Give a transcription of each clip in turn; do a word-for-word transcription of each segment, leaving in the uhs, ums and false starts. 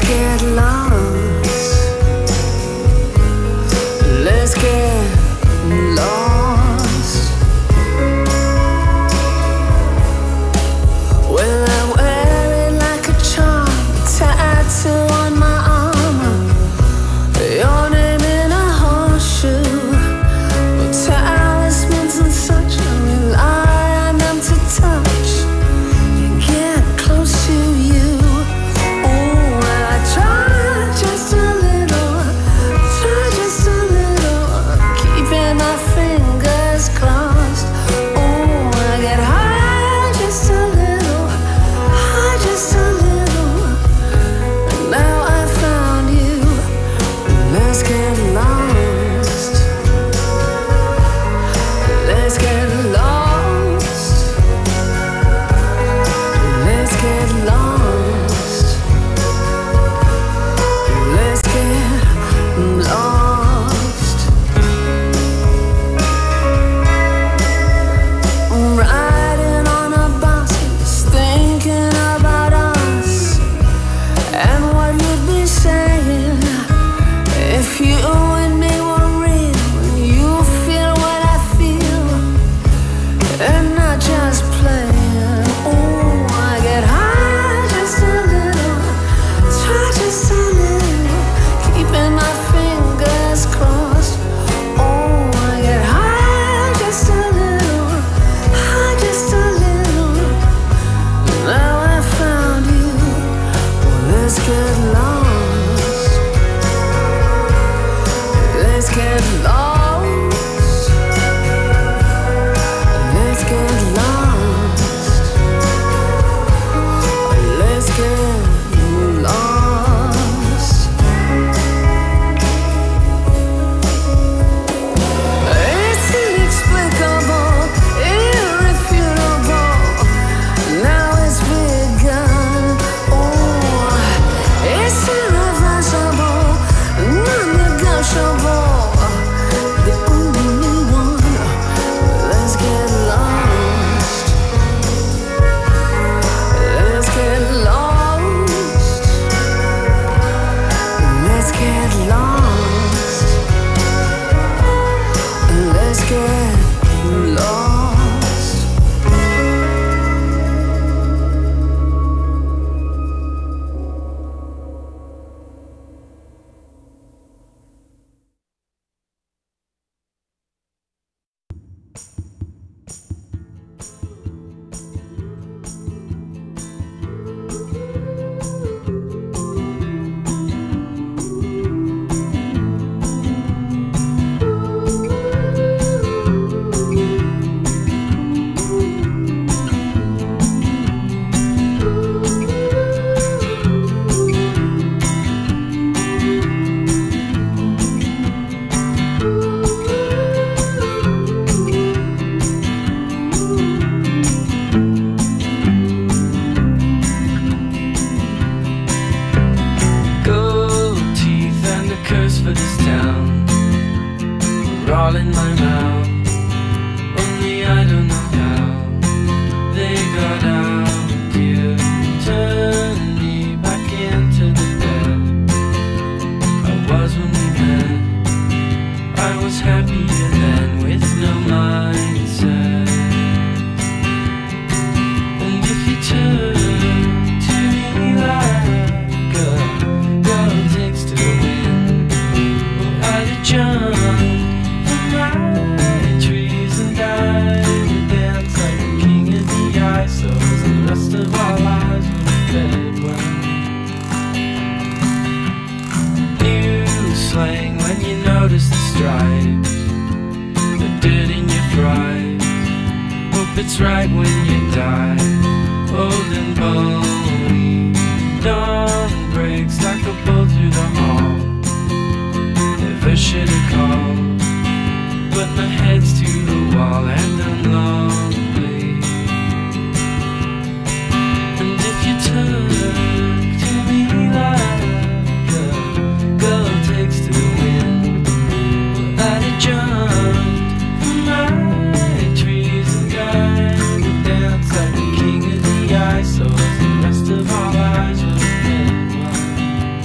So as the rest of our lives will end well.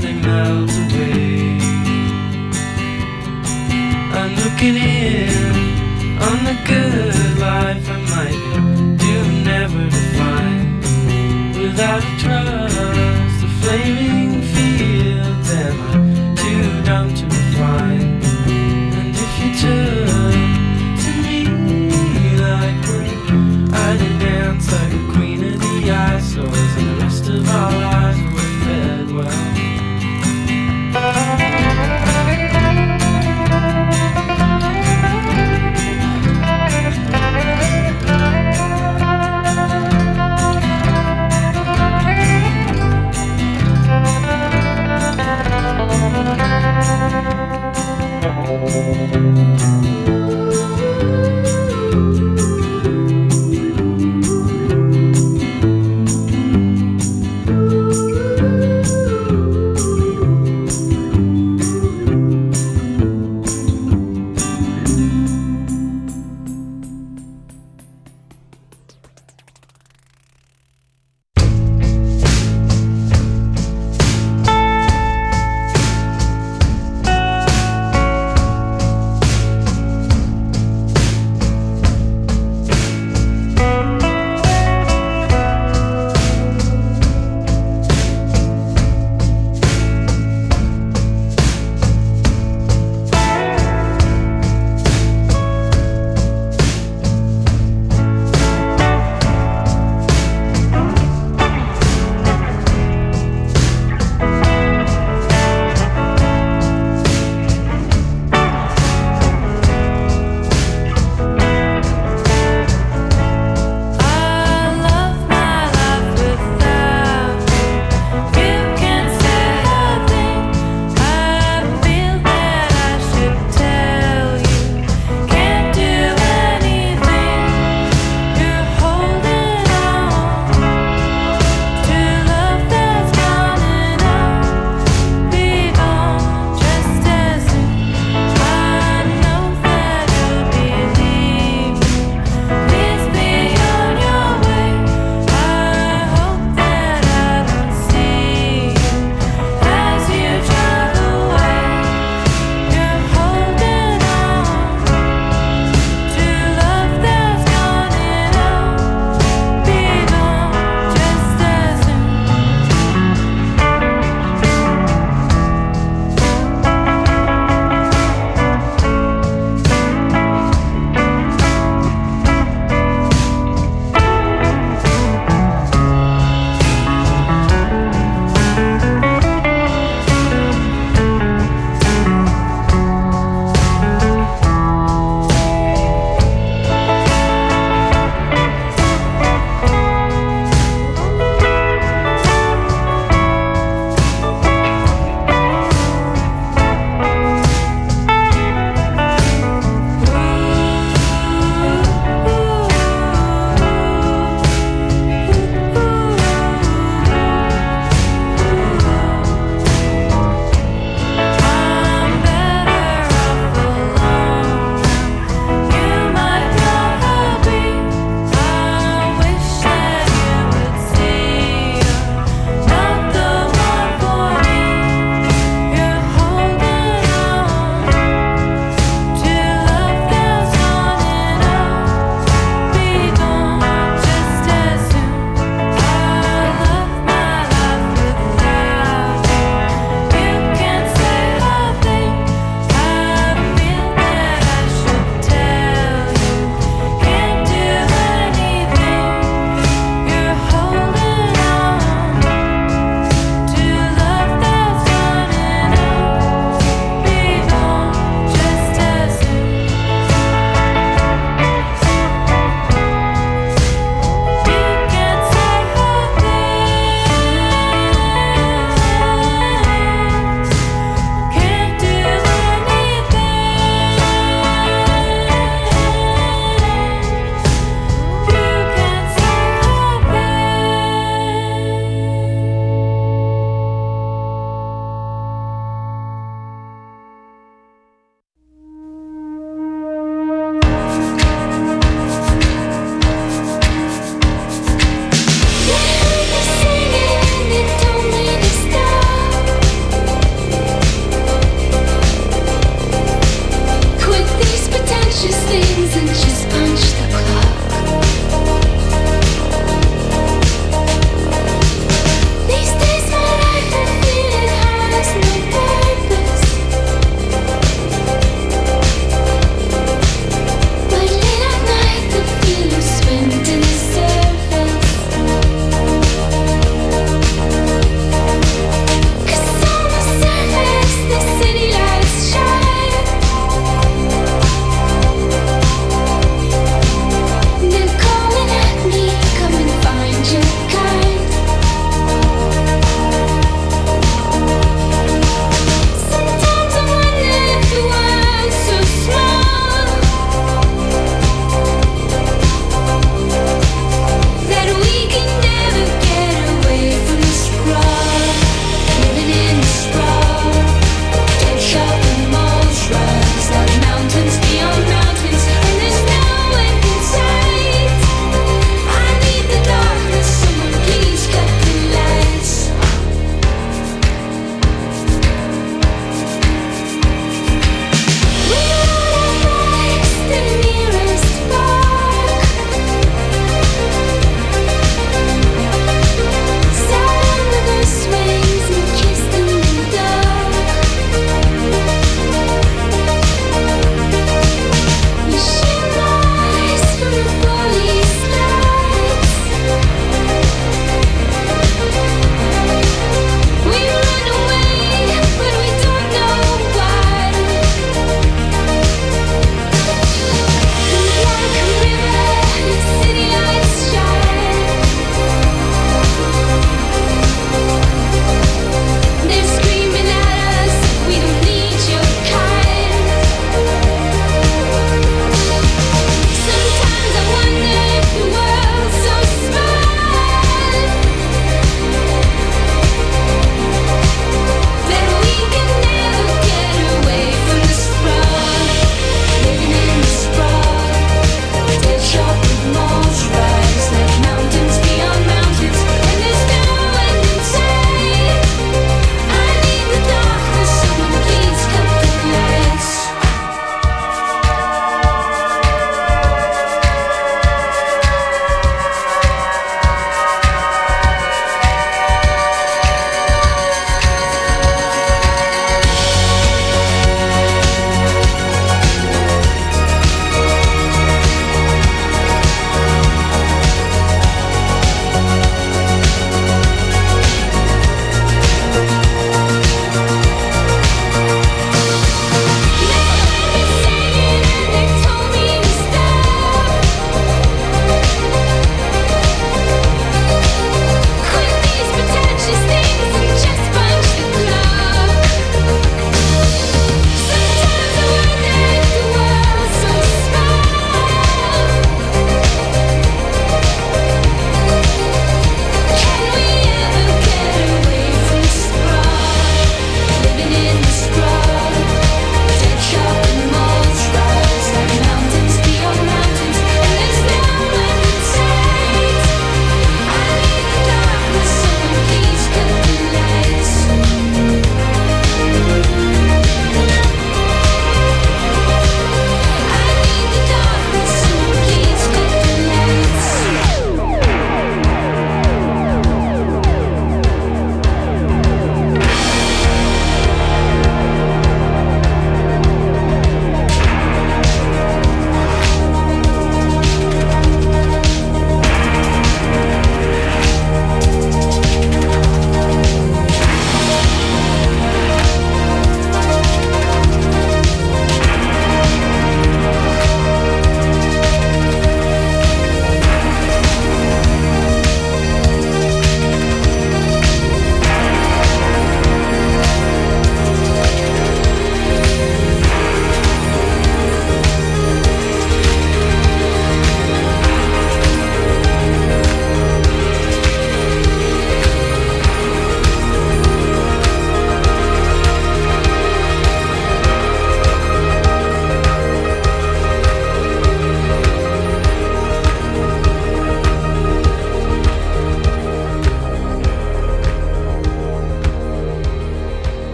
they melt away. I'm looking in on the good life I might be doomed never to find. Without a trust, the flaming fields am I too dumb to refine. And if you took to me like when I did dance like a queen of the eyesores, and the rest of our lives were fed well.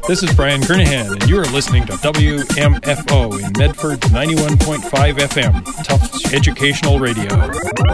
This is Brian Kernahan, and you are listening to W M F O in Medford ninety-one point five F M, Tufts Educational Radio.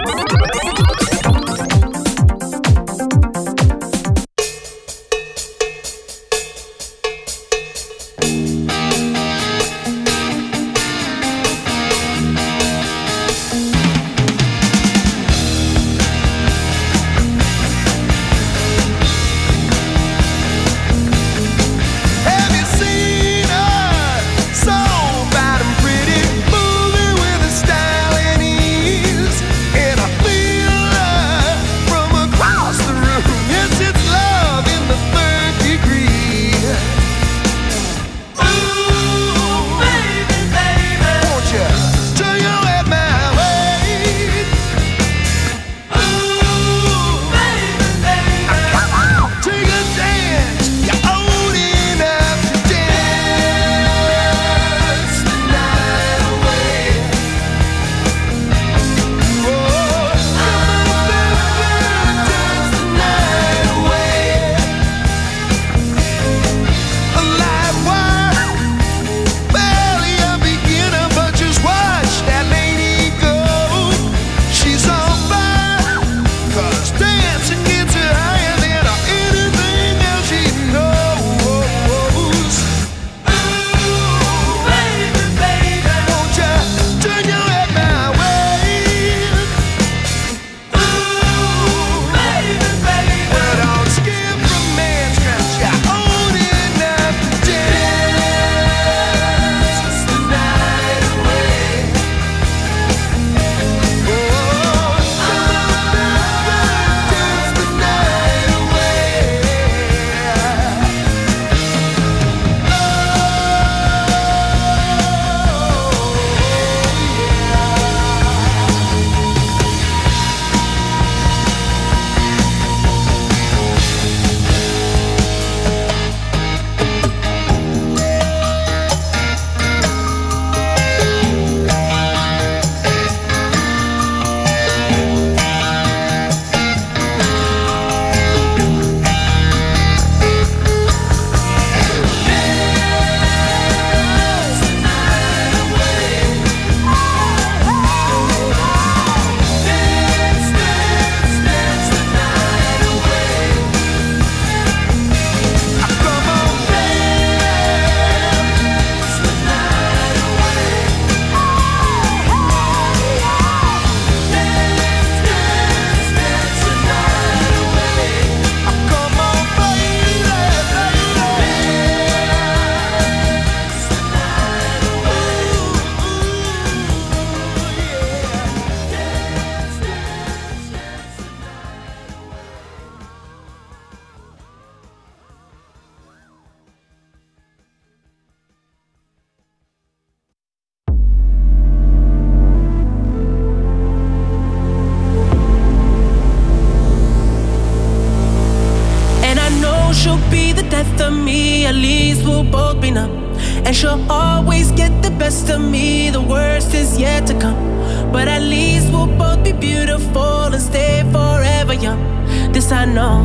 And she'll always get the best of me. The worst is yet to come, but at least we'll both be beautiful and stay forever young. This I know,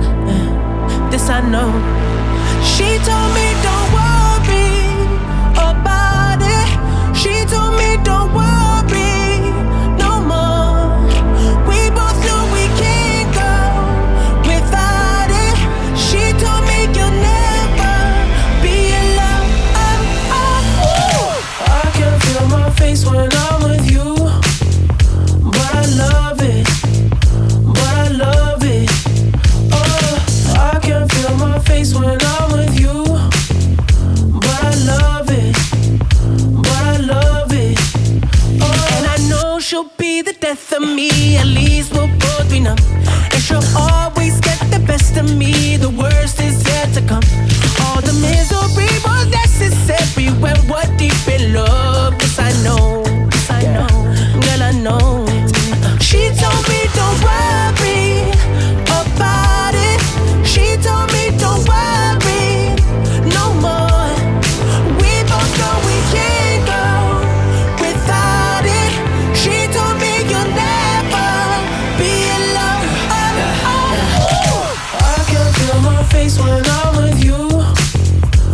this I know. She told me don't worry about it. She told me don't worry no more. We both know we can't go without it. She told me you'll never be alone. Oh, oh. I can feel my face when I'm with you, but I love it, but I love it. Oh, I can feel my face when I'm with you, but I love it, but I love it. Oh, and I know she'll be the death of me. At least we'll both be numb, and she'll always get the best of me. The worst is yet to come. All the misery was necessary when we're deep in love. This I know, this I know, girl I know. She told me don't worry about it. She told me don't worry no more. We both know we can't go without it. She told me you'll never be alone. Oh, oh, oh. I can feel my face when I'm with you,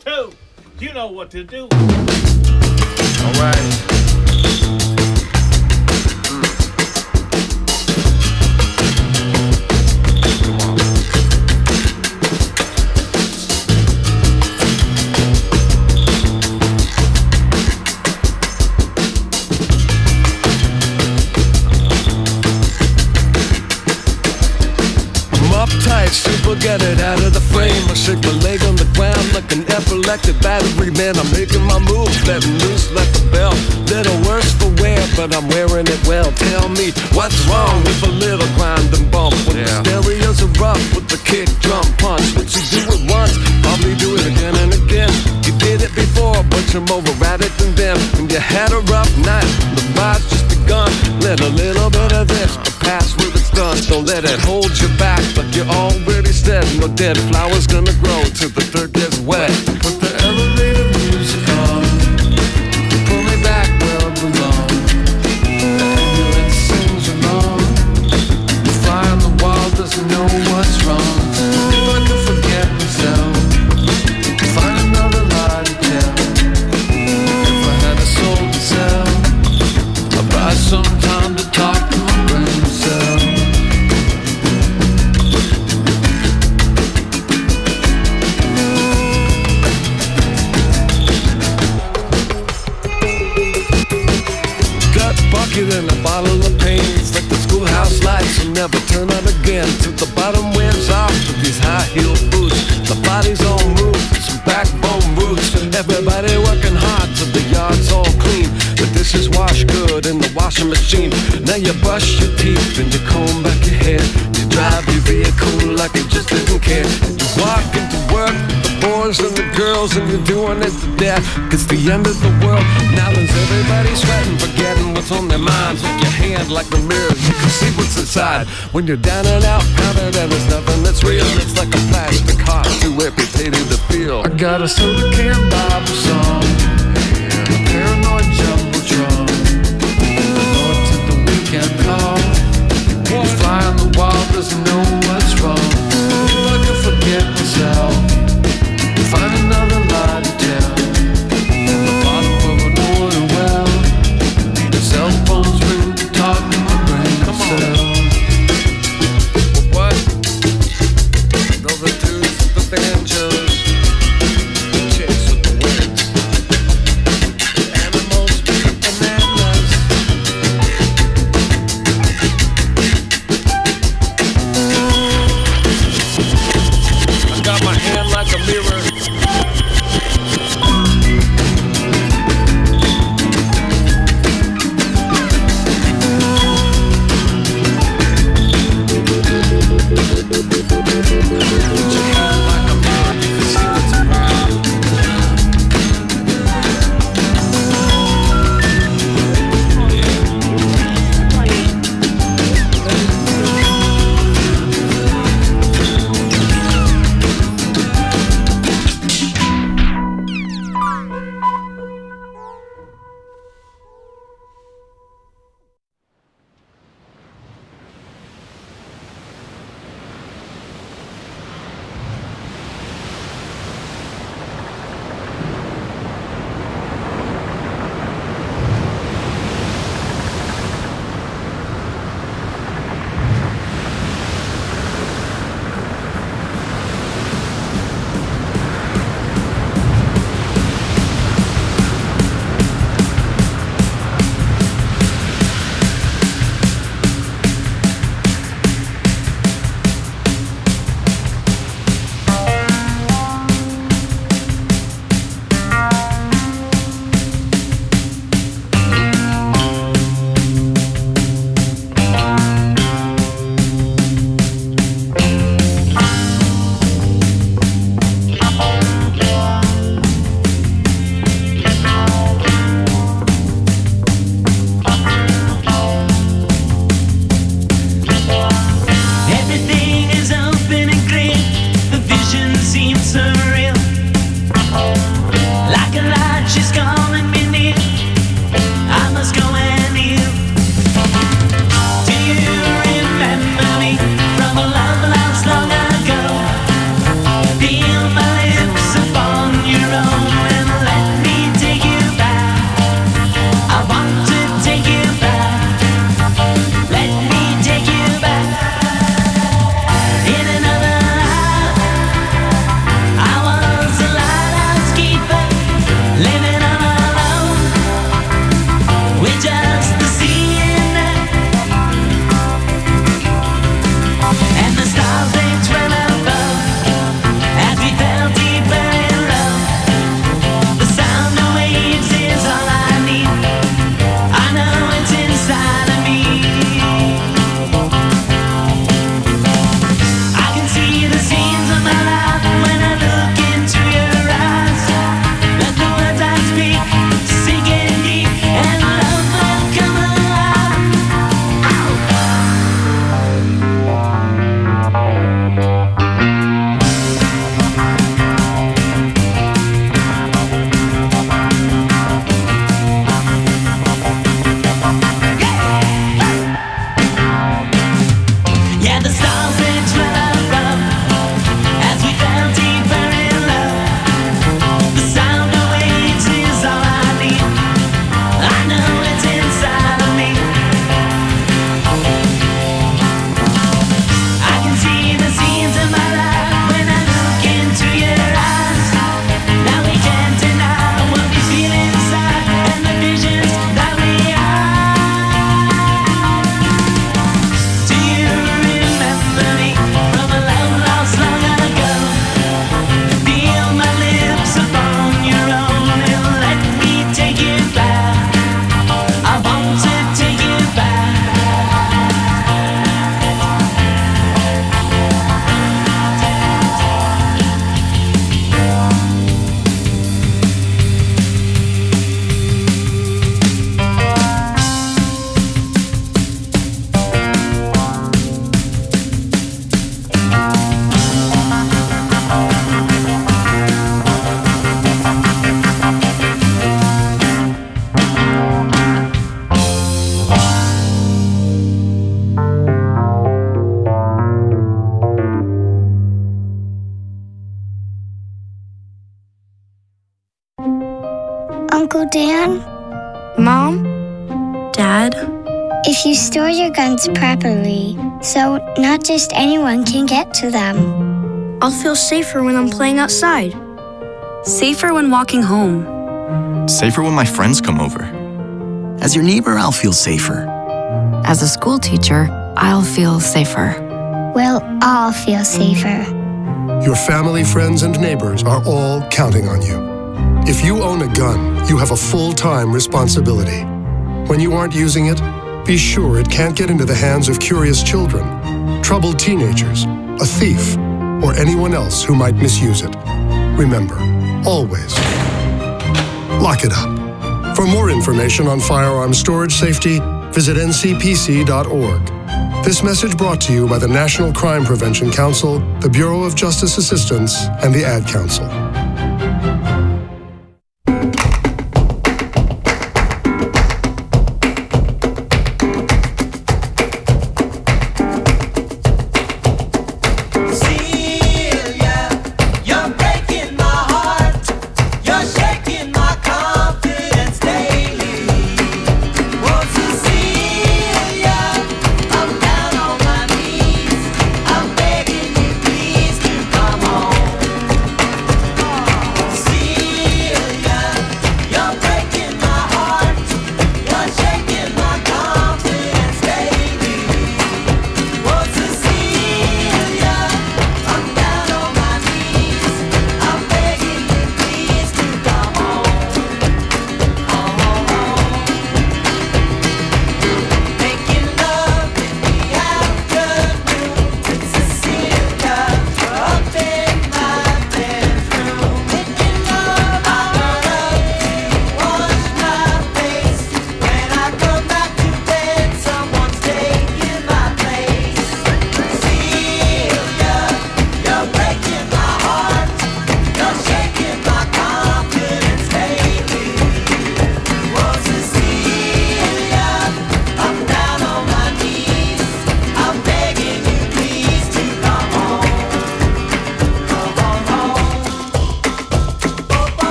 two. You know what to do. All right. Super, get it out of the frame. I shake my leg on the ground like an epileptic battery. Man, I'm making my moves, letting loose like a bell. Little worse for wear, but I'm wearing it well. Tell me, what's wrong with a little grind and bump? When yeah. the stereos are rough with the kick, drum, punch. Once you do it once, probably do it again and again. You did it before, but you're more erratic than them. When you had a rough night, the ride's just begun. Let a little bit of this, but pass with it's done. Don't let it hold you back, like you already said. No dead flowers gonna grow till the dirt gets wet. Put the elevator music on, pull me back where I belong. The ambulance sings along. The fly on the wall doesn't know what's wrong. If I could forget myself, find another lie to tell. If I had a soul to sell, I'd buy some time to talk to my brain cell. And a bottle of pain. It's like the schoolhouse lights will never turn on again till the bottom wears off with these high heel boots. The body's on move, some backbone roots. Everybody working hard till the yard's all clean. The dishes wash good in the washing machine. Now you brush your teeth and you comb back your hair. You drive your vehicle like you just didn't care. You walk into work with the boys and the girls and you're doing it to death. It's the end of the world. Now there's everybody sweating, forgetting what's on their minds. With your hand like the mirror, you can see what's inside. When you're down and out, counted and there's nothing that's real. It's like a plastic heart too amputated to feel. I got a soda can Bible song, a paranoid jumbotron, the Lord to the weekend call. The fly on the wall doesn't know what's wrong. If I could forget myself, find another lie to tell. In the bottom of an oil well, the cell phones ring to talk to my brain cell. What? Those are dudes with the banjos, chicks with the wigs. Uncle Dan? Mom? Dad? If you store your guns properly, so not just anyone can get to them. I'll feel safer when I'm playing outside. Safer when walking home. Safer when my friends come over. As your neighbor, I'll feel safer. As a school teacher, I'll feel safer. We'll all feel safer. Your family, friends, and neighbors are all counting on you. If you own a gun, you have a full-time responsibility. When you aren't using it, be sure it can't get into the hands of curious children, troubled teenagers, a thief, or anyone else who might misuse it. Remember, always, lock it up. For more information on firearm storage safety, visit N C P C dot org. This message brought to you by the National Crime Prevention Council, the Bureau of Justice Assistance, and the Ad Council.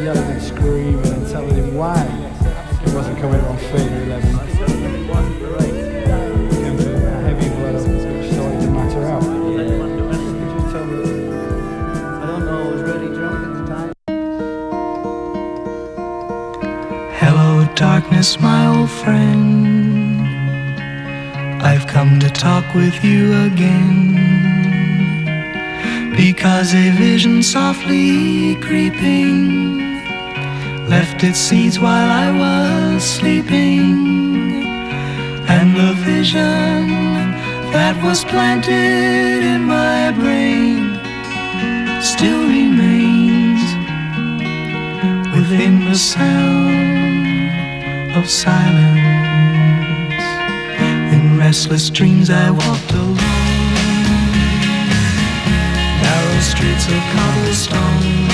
yelling and screaming and telling him why he wasn't coming on Fader eleven. Came to a heavy blow, which started to matter out. Just tell me. I don't know, I was really drunk at the time. Hello, darkness, my old friend. I've come to talk with you again, because a vision softly creeping left its seeds while I was sleeping, and the vision that was planted in my brain still remains within the sound of silence. In restless dreams I walked alone, narrow streets of cobblestone,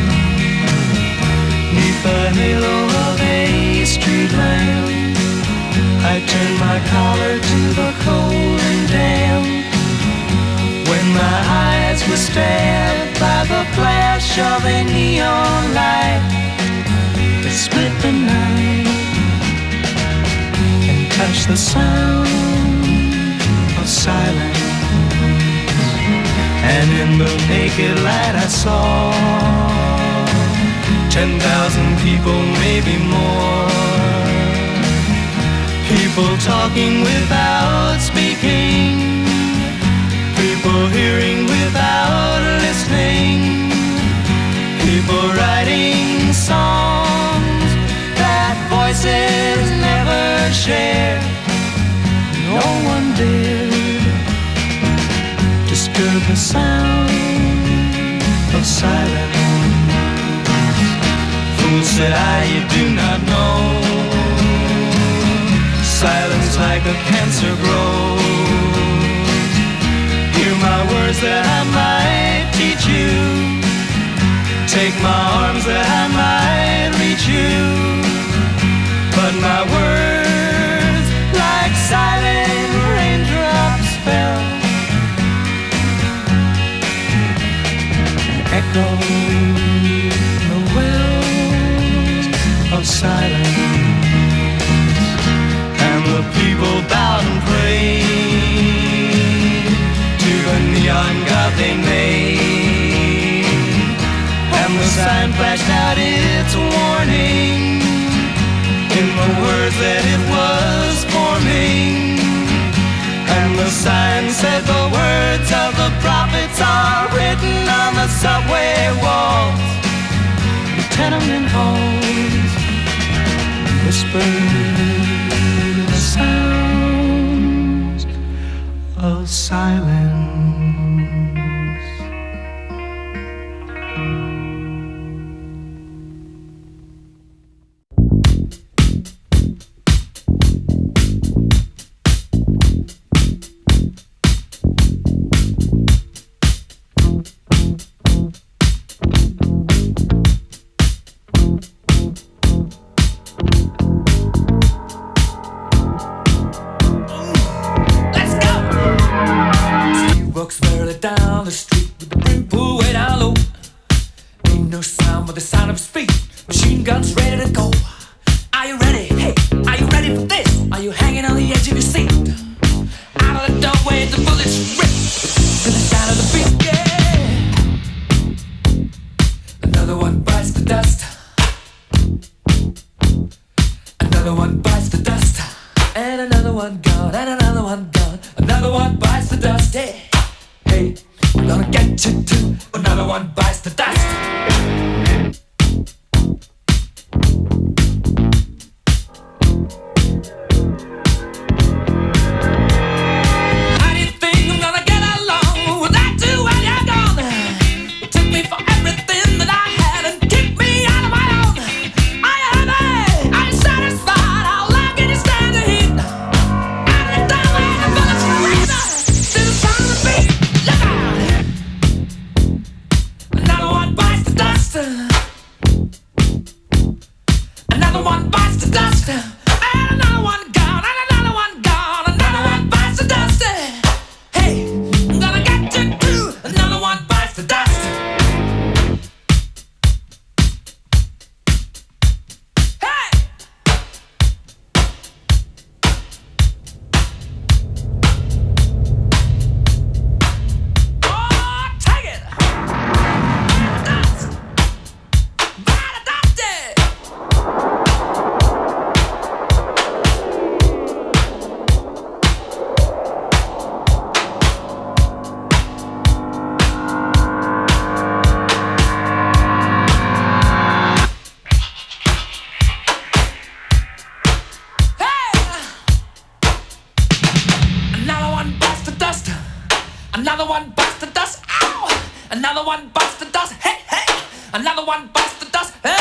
neath the halo of a street lamp. I turned my collar to the cold and damp, when my eyes were stabbed by the flash of a neon light that split the night and touched the sound of silence. And in the naked light I saw ten thousand people, maybe more, people talking without speaking, people hearing without listening, people writing songs that voices never share. No one dared disturb the sound of silence. Fool, said I, you do not know, silence like a cancer grows. Hear my words that I might teach you, take my arms that I might reach you, but my words like silent raindrops fell, echoed the wells of silence. And the people bowed and prayed to the neon god they made, and the sign flashed out its warning in the words that it was forming. And the sign said the words of the prophets are written on the subway walls, the tenement halls, whispered the sounds of silence. Down the street with the brim pulled way down low. Ain't no sound but the sound of his feet. Machine guns ready to go. Are you ready? Hey, are you ready for this? Are you hanging on the edge of your seat? Out of the doorway the bullets rip to the sound of the beat. Yeah. Another one bites the dust. Another one bites the dust. And another one gone. And another one gone. Another one bites the dust. Yeah. Hey, I'm gonna get you too. Another one bites the dust. How do you think I'm gonna get along without you when you're gone? You took me for everything that I had and kicked me out of my own. Are you happy? Are you satisfied? How long can you stand the heat? Out of the doorway, the bullets rain to the sound of the beat. Look out! Another one bites the dust. Another one bites the dust. And another one gone. And another one gone. Another one bites the dust. Hey, I'm gonna get you too. Another one bites the dust. Another one bites the dust. Hey, hey. Another one bites the dust. Hey.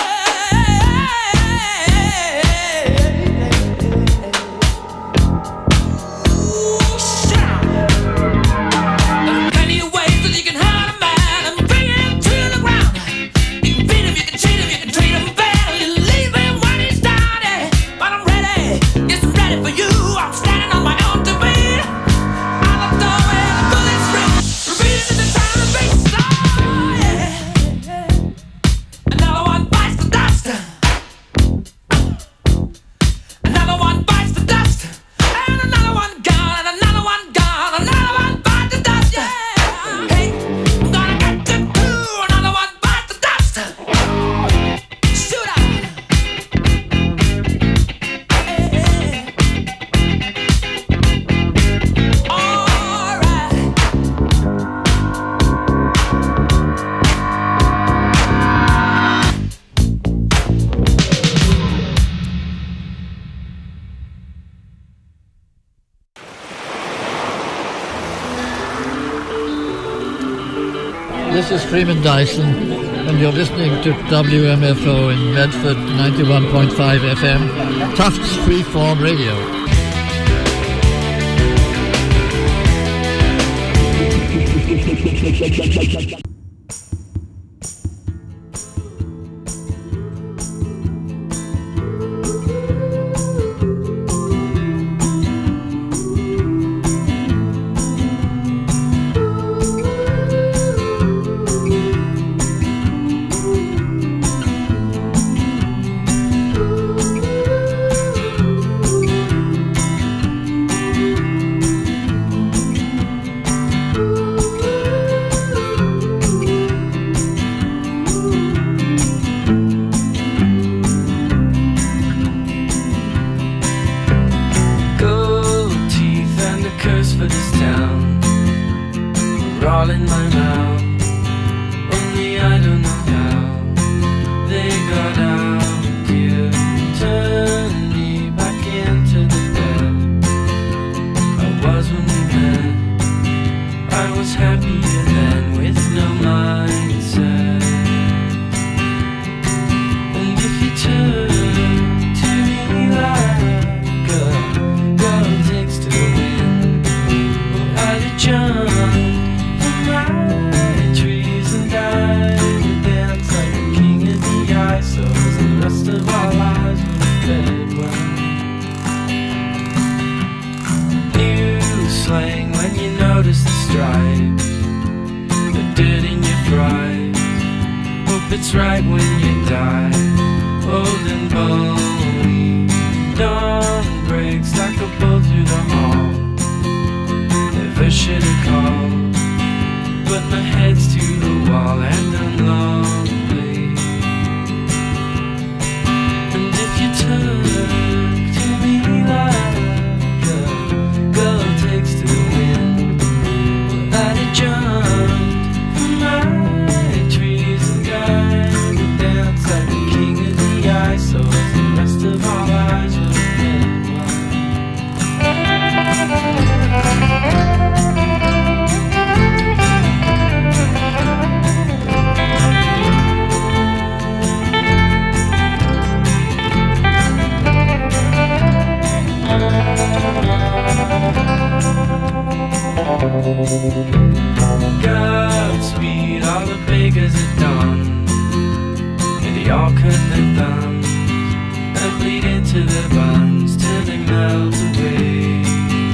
This is Freeman Dyson, and you're listening to W M F O in Medford, ninety-one point five F M, Tufts Freeform Radio. Godspeed, all the bakers are done, and they all cut their thumbs and bleed into their buns till they melt away.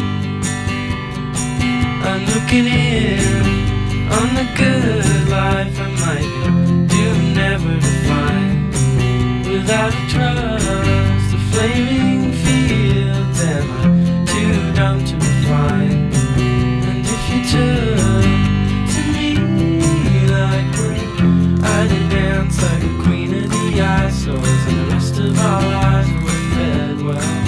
I'm looking in on the good life I might do never to find without a trust, the flaming fields am I too dumb to refine. And if you took to me like when I did dance like a queen of the ice, and the rest of our lives were fed well.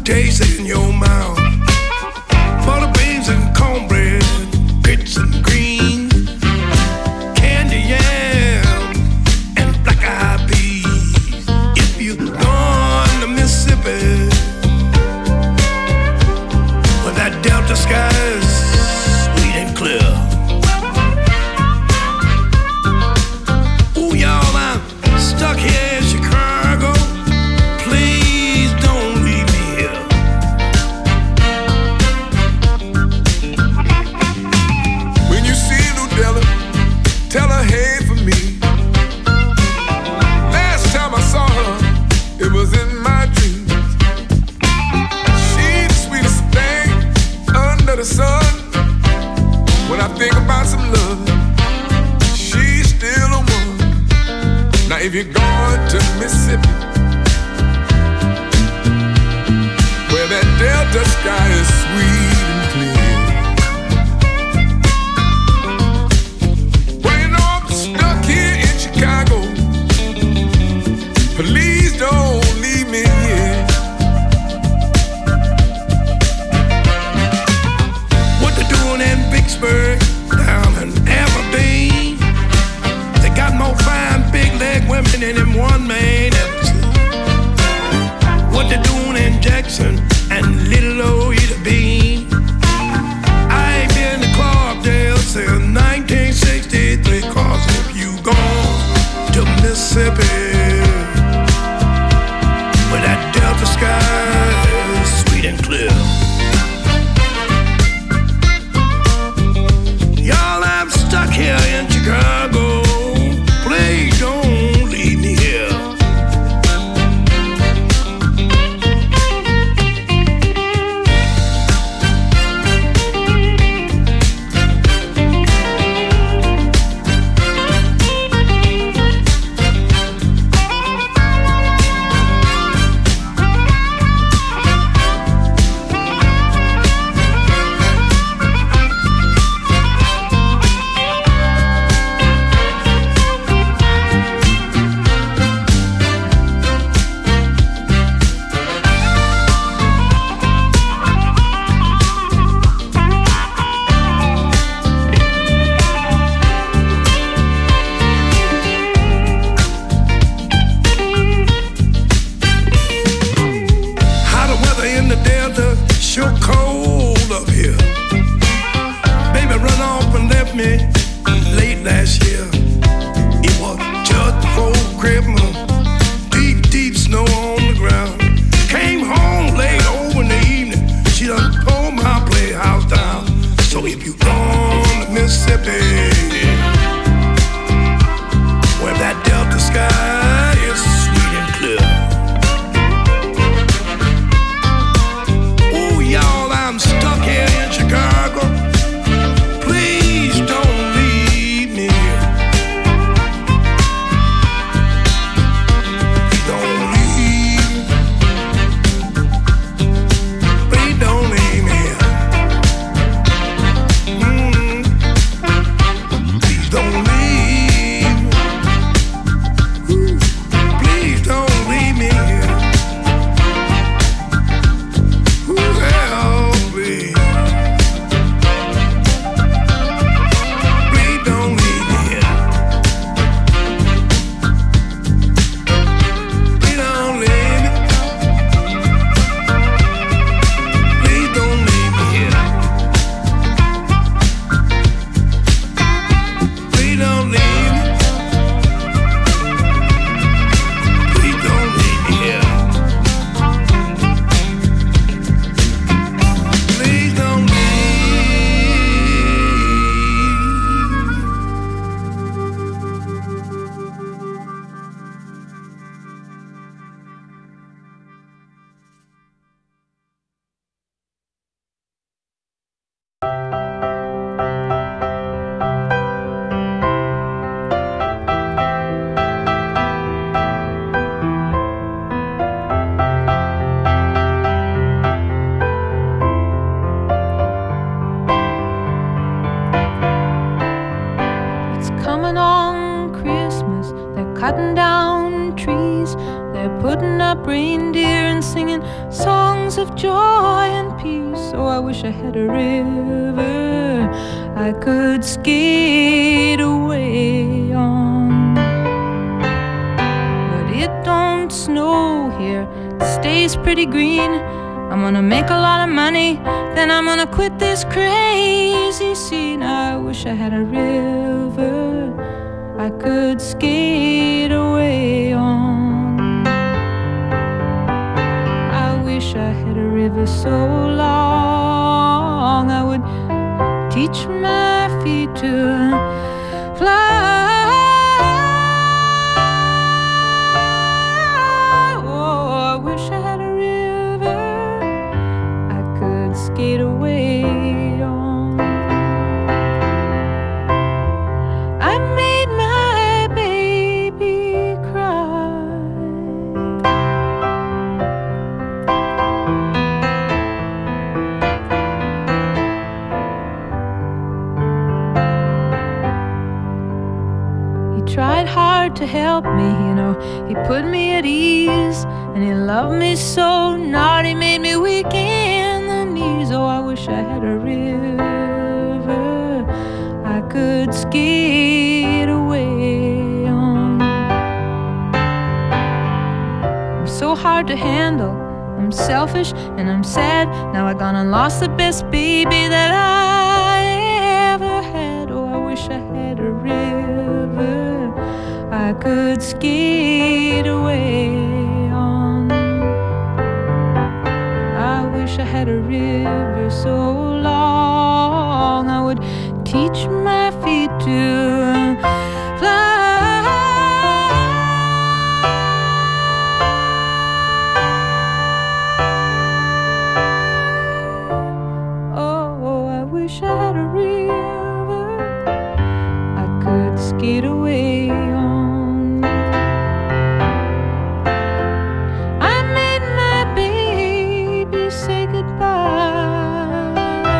taste in your mouth. Butter beans and cornbread, grits and greens, candy yam and black eyed peas. If you gone to Mississippi, where that Delta sky is sweet and clear. Ooh, y'all, I'm stuck here in Chicago. Please don't leave me here. When you see Ludella, tell her hey for me. Last time I saw her, it was in my dreams. She's the sweetest thing under the sun. When I think about some love, she's still the one. Now if you're going to Mississippi, where that Delta sky is sweet and clear, well, you know I'm stuck here in Chicago. Please don't leave me here. What they doing in Vicksburg, down in Aberdeen? They got more fine big leg women than them one man ever seen. What they doing in Jackson and Little Old Ida Bean? I ain't been to Clarkdale since nineteen sixty-three. Cause if you gone to Mississippi, where that Delta sky is sweet and clear. Y'all, I'm stuck here in Chicago. Please don't leave me here. How the weather in the Delta sure cold up here. Baby run off and left me late last year. It was just before Christmas, deep, deep snow on the ground. Came home late over in the evening. She done tore my playhouse down. So if you gone to Mississippi, where that Delta sky is sweet and clear. Ooh, y'all, I'm stuck here in Chicago. Please don't leave me here. Please don't leave. Please don't leave me here. Mm. Please don't leave. Ooh. Please don't leave me here. Ooh, help me. Please don't leave me here. Please don't leave me. Please don't leave me here. Please don't leave me. Please don't leave me here. Please don't leave. It's coming on Christmas. They're cutting down trees. They're putting up reindeer and singing songs of joy and peace. Oh, I wish I had a river I could skate away on. But it don't snow here, it stays pretty green. I'm gonna make a lot of money, then I'm gonna quit this crazy scene. I wish I had a river I could skate away on. I wish I had a river so long I would teach my feet to fly. Oh, I wish I had a skate away on. I made my baby cry. He tried hard to help me, you know, he put me at ease, and he loved me so, not he made me weak in the knees. Oh, I wish I had a river I could skate away on. I'm so hard to handle, I'm selfish and I'm sad. Now I gone and lost the best baby that I ever had. Oh, I wish I had a river I could skate away on. I wish I had a river so long I would teach my feet to fly. Oh, I wish I had a river I could skate away on. Say goodbye.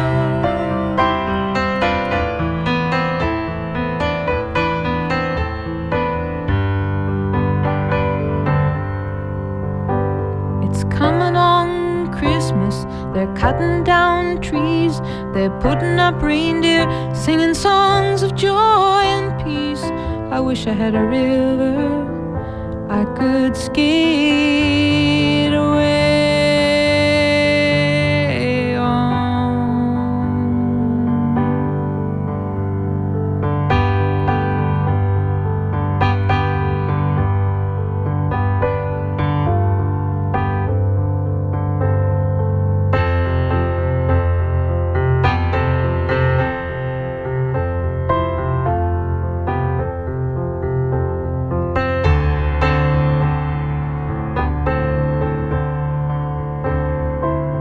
It's coming on Christmas, they're cutting down trees, they're putting up reindeer, singing songs of joy and peace. I wish I had a river I could skate